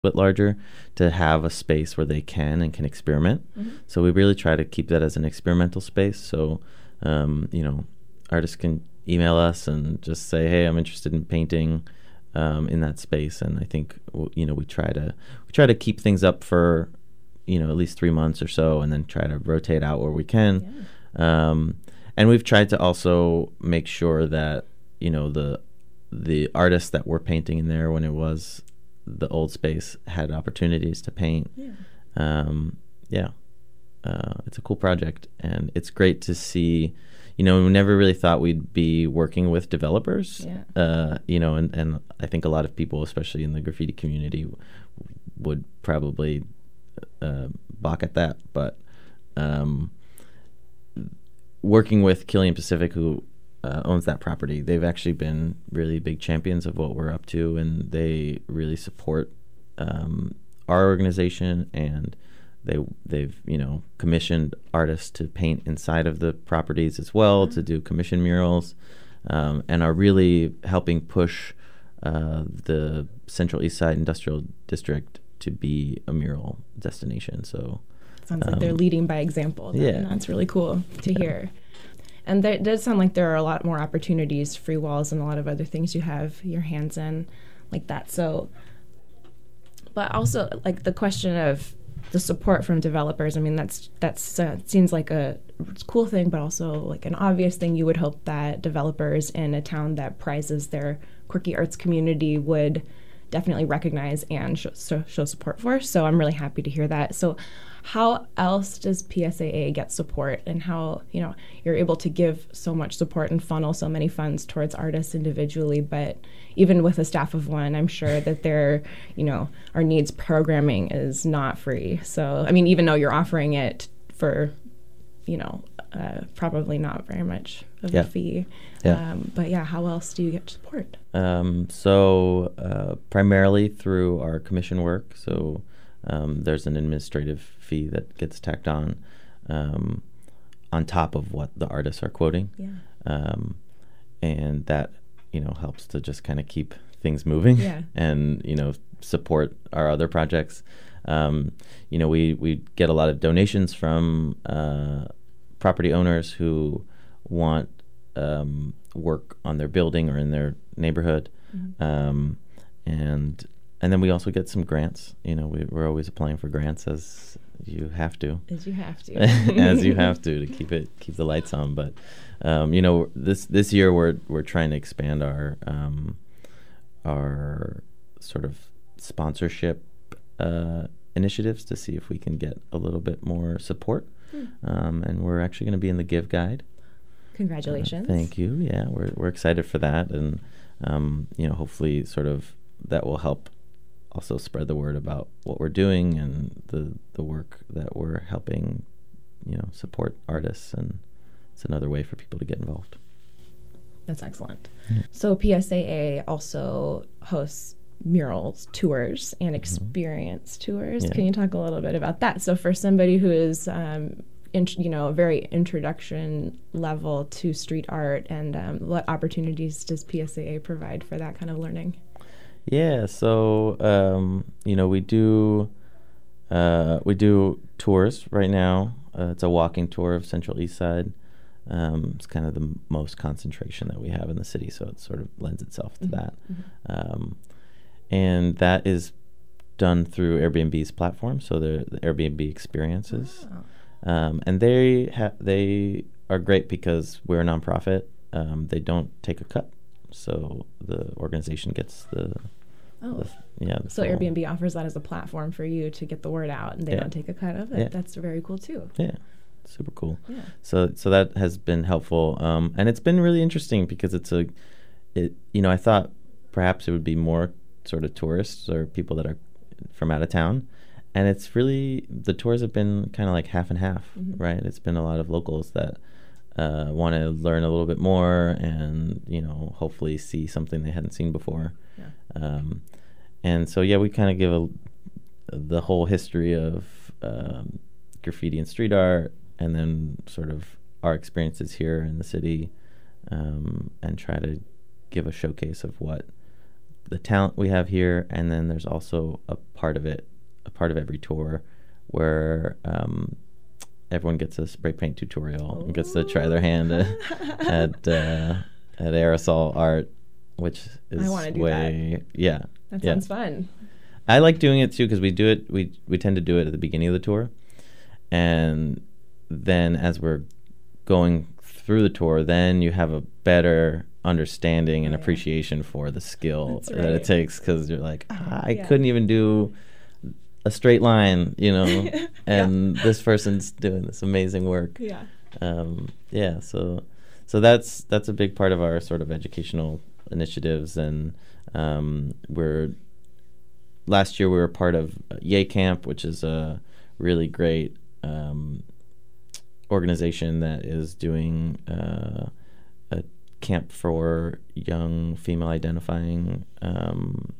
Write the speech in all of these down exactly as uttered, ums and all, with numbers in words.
bit larger to have a space where they can and can experiment. Mm-hmm. So we really try to keep that as an experimental space. So, um, you know, artists can email us and just say, hey, I'm interested in painting um, in that space. And I think, you know, we try to we try to keep things up for, you know, at least three months or so, and then try to rotate out where we can. Yeah. Um, and we've tried to also make sure that, you know, the the artists that were painting in there when it was the old space had opportunities to paint. Yeah. Um, yeah. Uh, it's a cool project, and it's great to see, you know, we never really thought we'd be working with developers, Yeah. uh, you know, and, and I think a lot of people, especially in the graffiti community, w- would probably uh, balk at that. But um, working with Killian Pacific, who uh, owns that property, they've actually been really big champions of what we're up to, and they really support um, our organization, and they they've you know commissioned artists to paint inside of the properties as well, mm-hmm. to do commission murals, um, and are really helping push uh, the Central East Side Industrial District to be a mural destination. So sounds um, like they're leading by example. Yeah, and that's really cool to yeah. hear. And there, it does sound like there are a lot more opportunities, free walls, and a lot of other things you have your hands in like that. So, but also like the question of the support from developers. I mean, that's that's uh, seems like a cool thing, but also like an obvious thing. You would hope that developers in a town that prizes their quirky arts community would definitely recognize and show, show, show support for. So I'm really happy to hear that. So how else does P S A A get support, and how, you know, you're able to give so much support and funnel so many funds towards artists individually, but even with a staff of one, I'm sure that there, you know, our needs programming is not free. So, I mean, even though you're offering it for, you know, uh, probably not very much of yeah. a fee. Yeah. Um, but yeah, how else do you get support? Um, so uh, primarily through our commission work. So um, there's an administrative fee that gets tacked on um, on top of what the artists are quoting. Yeah. Um, and that, you know, helps to just kind of keep things moving yeah. and, you know, support our other projects. Um, you know, we, we get a lot of donations from uh, property owners who want um, work on their building or in their neighborhood. Mm-hmm. Um, and and then we also get some grants. You know, we, we're always applying for grants, as you have to. As you have to. As you have to, to keep it keep the lights on. But um, you know, this this year we're we're trying to expand our um, our sort of sponsorship uh, initiatives to see if we can get a little bit more support. Hmm. Um, and we're actually going to be in the Give Guide. Congratulations. Uh, thank you. Yeah, we're we're excited for that, and um, you know, hopefully, sort of that will help also spread the word about what we're doing and the the work that we're helping, you know, support artists, and it's another way for people to get involved. That's excellent. Yeah. So P S A A also hosts murals tours and experience mm-hmm. tours. Yeah. Can you talk a little bit about that? So for somebody who is um, in, you know, a very introduction level to street art, and um, what opportunities does P S A A provide for that kind of learning? Yeah, so um, you know, we do uh, we do tours right now. Uh, it's a walking tour of Central East Side. Um, it's kind of the m- most concentration that we have in the city, so it sort of lends itself to mm-hmm. that. Mm-hmm. Um, and that is done through Airbnb's platform, so the, the Airbnb experiences. Oh. Um, and they ha- they are great because we're a nonprofit. Um, they don't take a cut, so the organization gets the, oh. the yeah. The so full, Airbnb offers that as a platform for you to get the word out, and they yeah. don't take a cut of it. Yeah. That's very cool too. Yeah, super cool. Yeah. So so that has been helpful, um, and it's been really interesting because it's a, it you know I thought perhaps it would be more sort of tourists or people that are from out of town. And it's really, the tours have been kind of like half and half, mm-hmm. right? It's been a lot of locals that uh, want to learn a little bit more and, you know, hopefully see something they hadn't seen before. Yeah. Um, and so, yeah, we kind of give a, the whole history of um, graffiti and street art, and then sort of our experiences here in the city, um, and try to give a showcase of what the talent we have here, and then there's also a part of it, a part of every tour, where um, everyone gets a spray paint tutorial Ooh. and gets to try their hand at at, uh, at aerosol art, which is I want to do way that. yeah. That yeah. sounds fun. I like doing it too because we do it. We we tend to do it at the beginning of the tour, and then as we're going through the tour, then you have a better understanding and right. appreciation for the skill right. that it takes, because you're like, ah, I yeah. couldn't even do a straight line, you know, and yeah. this person's doing this amazing work. Yeah. Um, yeah. So, so that's that's a big part of our sort of educational initiatives, and um, we're last year we were part of Yay Camp, which is a really great um, organization that is doing uh, a camp for young female identifying um,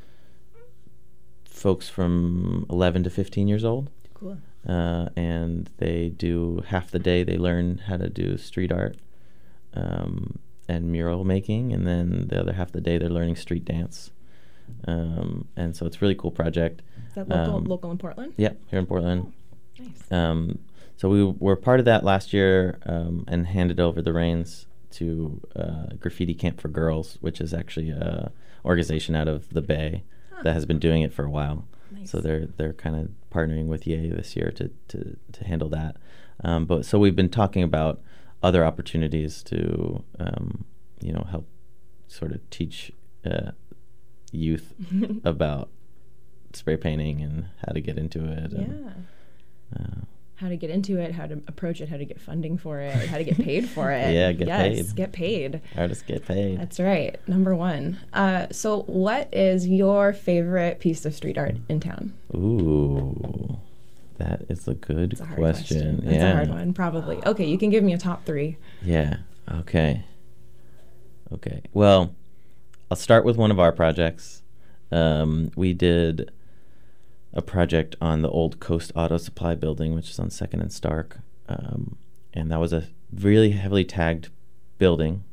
folks from eleven to fifteen years old. Cool. Uh, and they do half the day they learn how to do street art um, and mural making, and then the other half of the day they're learning street dance. Um, and so it's a really cool project. Is that local, um, local in Portland? Yeah, here in Portland. Oh, nice. Um, so we were part of that last year um, and handed over the reins to uh, Graffiti Camp for Girls, which is actually an organization out of the Bay huh. that has been doing it for a while. Nice. So they're they're kind of partnering with Yay this year to to, to handle that. Um, but so we've been talking about other opportunities to um, you know help sort of teach uh, youth about spray painting and how to get into it. Yeah. And, uh, how to get into it, how to approach it, how to get funding for it, how to get paid for it. Yeah, get yes, paid. Yes, get paid. Artists get paid. That's right. Number one. Uh, so what is your favorite piece of street art in town? Ooh, that is a good That's a hard question. question. That's yeah. a hard one, probably. Okay, you can give me a top three. Yeah, okay. Okay, well, I'll start with one of our projects. Um, we did a project on the old Coast Auto Supply building, which is on second and Stark. Um, and that was a really heavily tagged building.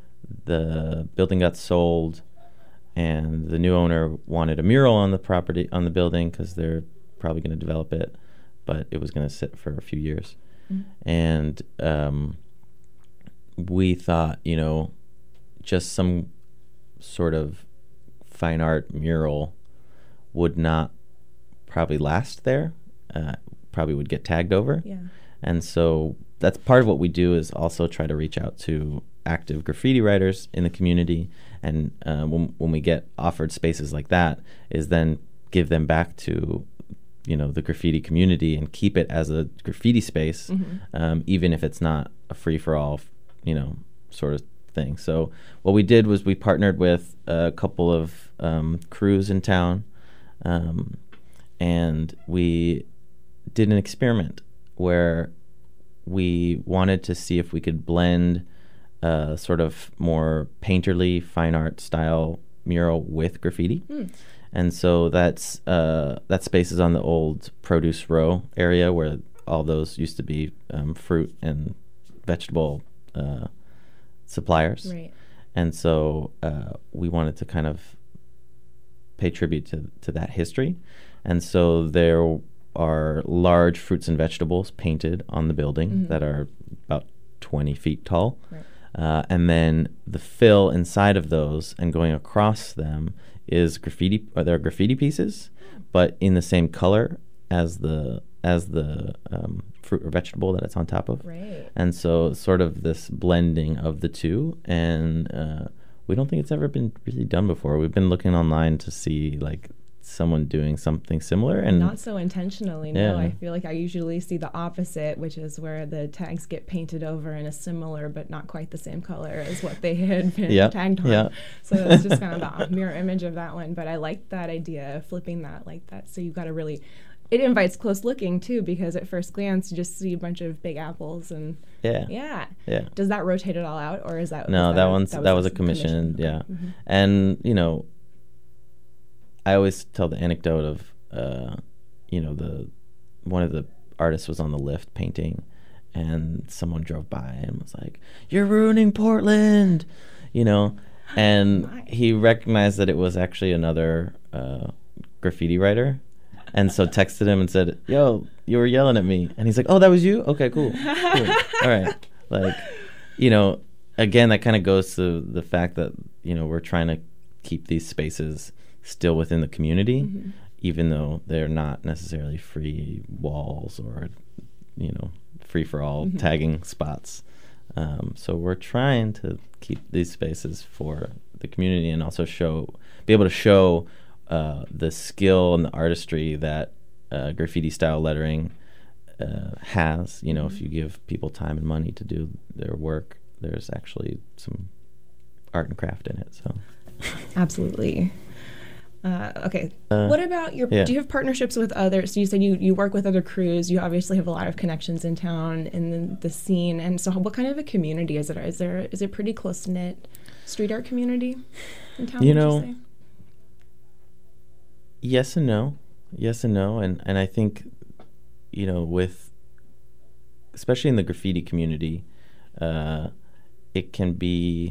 The building got sold, and the new owner wanted a mural on the property, on the building, because they're probably going to develop it, but it was going to sit for a few years. Mm-hmm. And um, we thought, you know, just some sort of fine art mural would not probably last there, uh, probably would get tagged over. Yeah. And so that's part of what we do, is also try to reach out to active graffiti writers in the community. And uh, when, when we get offered spaces like that, is then give them back to, you know, the graffiti community and keep it as a graffiti space, mm-hmm. um, even if it's not a free-for-all, you know, sort of thing. So what we did was we partnered with a couple of um, crews in town, um, and we did an experiment where we wanted to see if we could blend a sort of more painterly fine art style mural with graffiti. Mm. And so that's uh, that space is on the old produce row area where all those used to be um, fruit and vegetable uh, suppliers. Right. And so uh, we wanted to kind of pay tribute to, to that history. And so there are large fruits and vegetables painted on the building mm-hmm. that are about twenty feet tall. Right. Uh, and then the fill inside of those and going across them is graffiti. Or there are graffiti pieces, but in the same color as the as the um, fruit or vegetable that it's on top of. Right. And so sort of this blending of the two. And uh, we don't think it's ever been really done before. We've been looking online to see like someone doing something similar, and not so intentionally. Yeah. No, I feel like I usually see the opposite, which is where the tags get painted over in a similar but not quite the same color as what they had been yep. tagged on. Yep. So it's just kind of the mirror image of that one. But I like that idea of flipping that like that. So you've got to really, it invites close looking too, because at first glance you just see a bunch of big apples and yeah, yeah, yeah. Does that rotate it all out, or is that no? That, that one's that was, that was a commission. commission. Yeah, mm-hmm. And you know, I always tell the anecdote of, uh, you know, the one of the artists was on the lift painting, and someone drove by and was like, "You're ruining Portland," you know, and My. he recognized that it was actually another uh, graffiti writer, and so texted him and said, "Yo, you were yelling at me," and he's like, "Oh, that was you? Okay, cool, cool. All right." Like, you know, again, that kind of goes to the fact that, you know, we're trying to keep these spaces still within the community, mm-hmm. even though they're not necessarily free walls or, you know, free for all mm-hmm. tagging spots. Um, so we're trying to keep these spaces for the community and also show, be able to show uh, the skill and the artistry that uh, graffiti style lettering uh, has. You know, mm-hmm. if you give people time and money to do their work, there's actually some art and craft in it. So, absolutely. Uh, okay. Uh, what about your, yeah. do you have partnerships with others? So you said you, you work with other crews. You obviously have a lot of connections in town in the, the scene. And so what kind of a community is it? Is there, is it pretty close knit street art community in town? You know, you say? Yes and no, yes and no. And, and I think, you know, with, especially in the graffiti community, uh, it can be,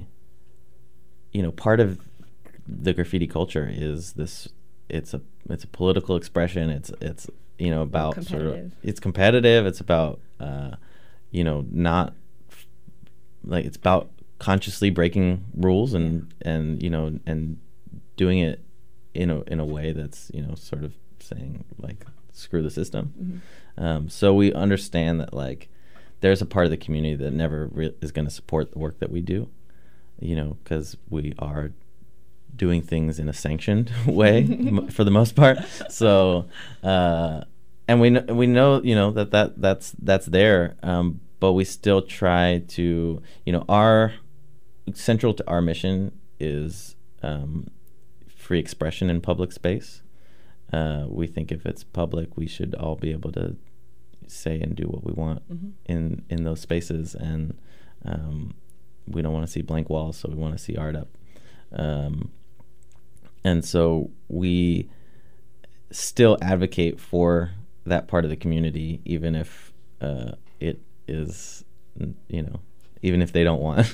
you know, part of the graffiti culture is this, it's a it's a political expression. It's it's you know about sort of it's competitive. It's about uh, you know not f- like it's about consciously breaking rules and and you know and doing it in a in a way that's you know sort of saying like screw the system. Mm-hmm. Um, so we understand that like there's a part of the community that never re- is going to support the work that we do. You know, because we are doing things in a sanctioned way m- for the most part. So, uh, and we kn- we know, you know, that, that that's that's there, um, but we still try to, you know, our central to our mission is um, free expression in public space. Uh, we think if it's public, we should all be able to say and do what we want mm-hmm. in in those spaces, and um, we don't want to see blank walls, so we want to see art up. Um, and so we still advocate for that part of the community, even if uh, it is, you know, even if they don't want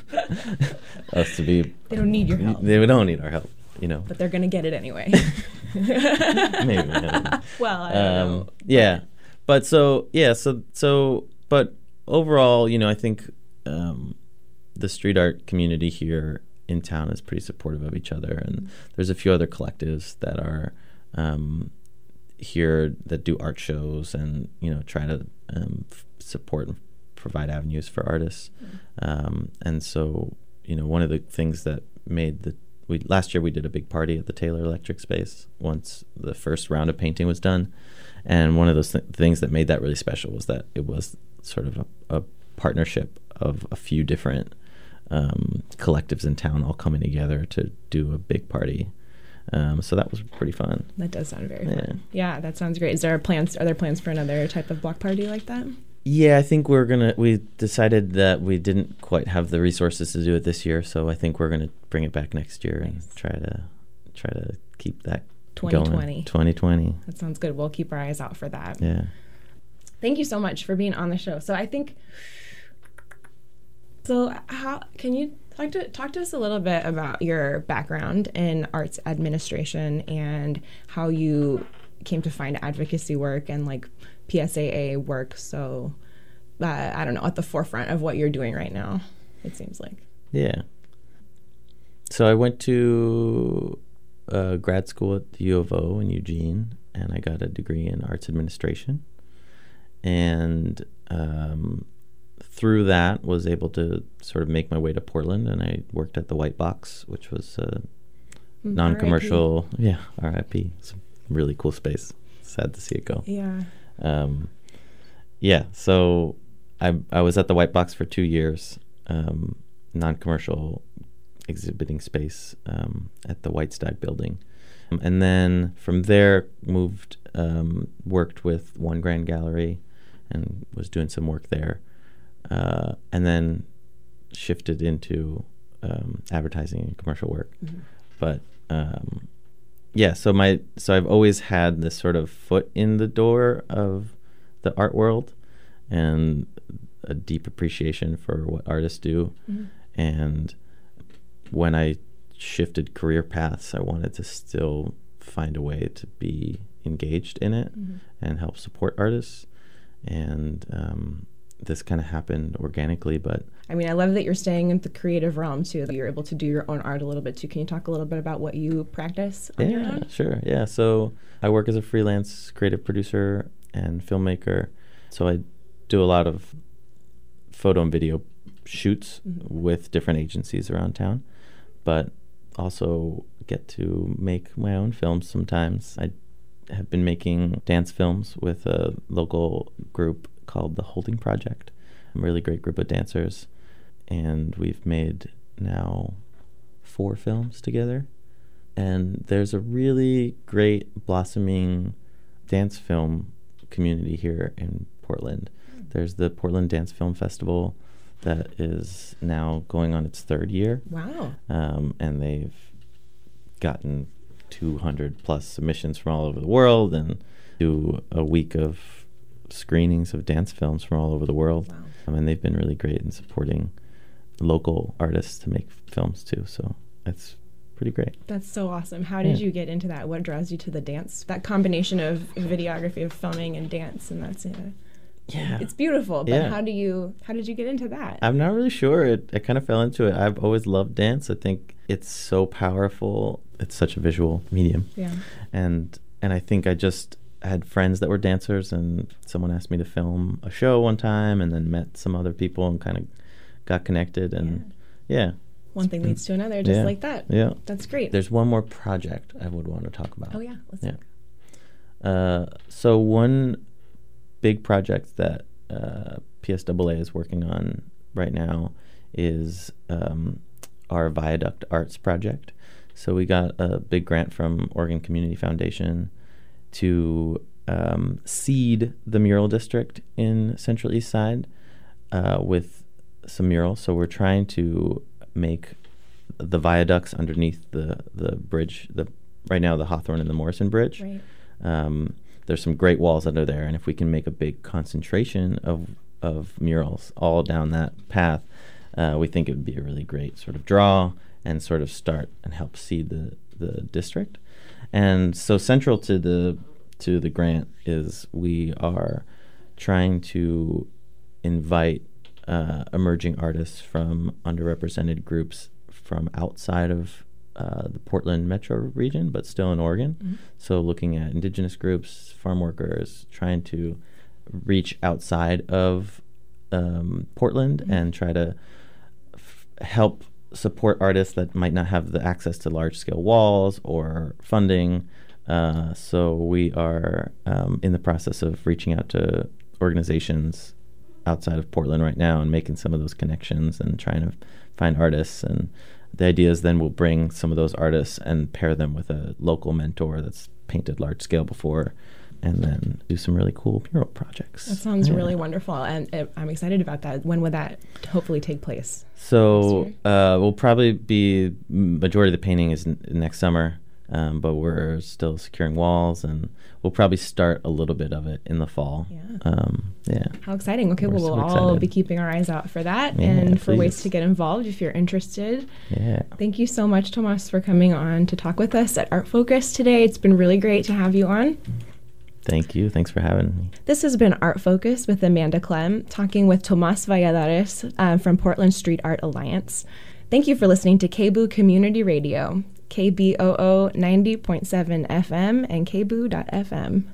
us to be. They don't need your help. They don't need our help, you know. But they're going to get it anyway. Maybe. I don't know. Well, I don't um, know. Yeah. But so, yeah, so, so, but overall, you know, I think um, the street art community here in town is pretty supportive of each other, and there's a few other collectives that are um, here that do art shows and you know try to um, f- support and provide avenues for artists. Mm-hmm. Um, and so you know one of the things that made the we last year we did a big party at the Taylor Electric Space once the first round of painting was done, and one of those th- things that made that really special was that it was sort of a, a partnership of a few different Um, collectives in town all coming together to do a big party. Um, so that was pretty fun. That does sound very yeah. fun. Yeah, that sounds great. Is there plans? Are there plans for another type of block party like that? Yeah, I think we're gonna. We decided that we didn't quite have the resources to do it this year, so I think we're gonna bring it back next year nice. and try to try to keep that twenty twenty. going. twenty twenty. That sounds good. We'll keep our eyes out for that. Yeah. Thank you so much for being on the show. So I think. So how can you talk to talk to us a little bit about your background in arts administration and how you came to find advocacy work and like P S A A work so uh, I don't know at the forefront of what you're doing right now, it seems like. Yeah. So I went to uh, grad school at the U of O in Eugene, and I got a degree in arts administration, and um, through that was able to sort of make my way to Portland, and I worked at the White Box, which was a mm, non-commercial, R I P yeah, R I P. It's a really cool space. Sad to see it go. Yeah. Um, yeah, so I I was at the White Box for two years, um, non-commercial exhibiting space um, at the White Stag building. Um, and then from there moved, um, worked with One Grand Gallery and was doing some work there. Uh, and then shifted into um, advertising and commercial work. Mm-hmm. But um, yeah, so my so I've always had this sort of foot in the door of the art world and a deep appreciation for what artists do. Mm-hmm. And when I shifted career paths, I wanted to still find a way to be engaged in it mm-hmm. and help support artists. And um, this kind of happened organically, but I mean, I love that you're staying in the creative realm too, that you're able to do your own art a little bit too. Can you talk a little bit about what you practice on yeah, your own? Sure. Yeah. So I work as a freelance creative producer and filmmaker. So I do a lot of photo and video shoots mm-hmm. with different agencies around town, but also get to make my own films sometimes. I have been making dance films with a local group called the Holding Project, a really great group of dancers, and we've made now four films together. And there's a really great blossoming dance film community here in Portland. Mm. There's the Portland Dance Film Festival that is now going on its third year. Wow. Um, and they've gotten two hundred plus submissions from all over the world and do a week of screenings of dance films from all over the world. Wow. Um, and they've been really great in supporting local artists to make films too. So it's pretty great. That's so awesome. How did yeah. you get into that? What draws you to the dance? That combination of videography, of filming and dance, and that's it. Yeah, it's beautiful. But yeah. how do you? How did you get into that? I'm not really sure. It, I kind of fell into it. I've always loved dance. I think it's so powerful. It's such a visual medium. Yeah. And and I think I just had friends that were dancers, and someone asked me to film a show one time, and then met some other people and kind of got connected. And yeah. yeah. One thing leads to another, just yeah. like that. Yeah. That's great. There's one more project I would want to talk about. Oh, yeah. Let's yeah. talk. Uh, so one big project that uh, P S A A is working on right now is um, our Viaduct Arts project. So we got a big grant from Oregon Community Foundation to um, seed the mural district in Central East Side uh, with some murals. So we're trying to make the viaducts underneath the, the bridge, the right now the Hawthorne and the Morrison Bridge. Right. Um, there's some great walls under there, and if we can make a big concentration of of murals all down that path, uh, we think it would be a really great sort of draw and sort of start and help seed the, the district. And so central to the to the grant is we are trying to invite uh, emerging artists from underrepresented groups from outside of Uh, the Portland metro region, but still in Oregon. Mm-hmm. So looking at indigenous groups, farm workers, trying to reach outside of um, Portland mm-hmm. and try to f- help support artists that might not have the access to large-scale walls or funding. Uh, so we are um, in the process of reaching out to organizations outside of Portland right now and making some of those connections and trying to find artists. And the idea is then we'll bring some of those artists and pair them with a local mentor that's painted large scale before, and then do some really cool mural projects. That sounds yeah. really wonderful, and uh, I'm excited about that. When would that hopefully take place? So uh, we'll probably be, majority of the painting is n- next summer, um, but we're still securing walls, and we'll probably start a little bit of it in the fall. Yeah. Um, yeah. How exciting. Okay, We're well, we'll so all excited. be keeping our eyes out for that Yeah, and for please. ways to get involved if you're interested. Yeah. Thank you so much, Tomas, for coming on to talk with us at Art Focus today. It's been really great to have you on. Thank you. Thanks for having me. This has been Art Focus with Amanda Clem, talking with Tomas Valladares uh, from Portland Street Art Alliance. Thank you for listening to K B O O Community Radio, K B O O ninety point seven F M and K B O O dot F M.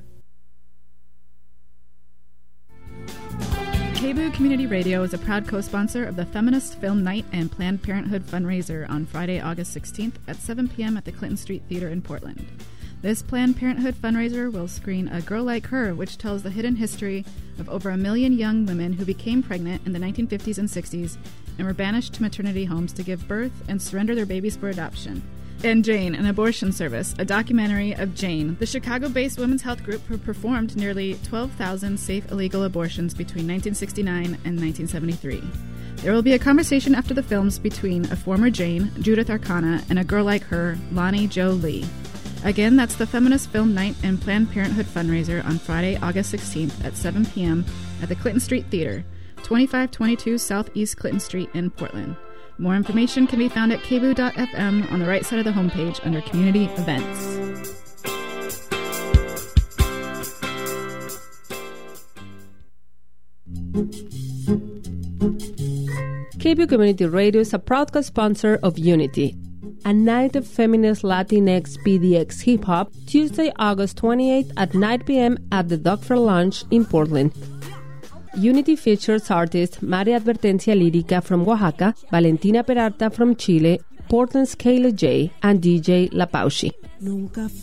K B O O Community Radio is a proud co-sponsor of the Feminist Film Night and Planned Parenthood fundraiser on Friday, August sixteenth at seven p.m. at the Clinton Street Theater in Portland. This Planned Parenthood fundraiser will screen A Girl Like Her, which tells the hidden history of over a million young women who became pregnant in the nineteen fifties and sixties and were banished to maternity homes to give birth and surrender their babies for adoption. And Jane, an abortion service, a documentary of Jane, the Chicago-based women's health group who performed nearly twelve thousand safe illegal abortions between nineteen sixty-nine and nineteen seventy-three. There will be a conversation after the films between a former Jane, Judith Arcana, and a girl like her, Lonnie Jo Lee. Again, that's the Feminist Film Night and Planned Parenthood fundraiser on Friday, August sixteenth at seven p.m. at the Clinton Street Theater, twenty-five twenty-two Southeast Clinton Street in Portland. More information can be found at k b o o dot f m on the right side of the homepage under Community Events. K B O O Community Radio is a proud co-sponsor of Unity, a night of feminist Latinx P D X hip-hop, Tuesday, August twenty-eighth at nine p.m. at the Doctor Lounge in Portland. Unity features artists Maria Advertencia Lírica from Oaxaca, Valentina Peralta from Chile, Portland's Kayla J, and D J La Paushi.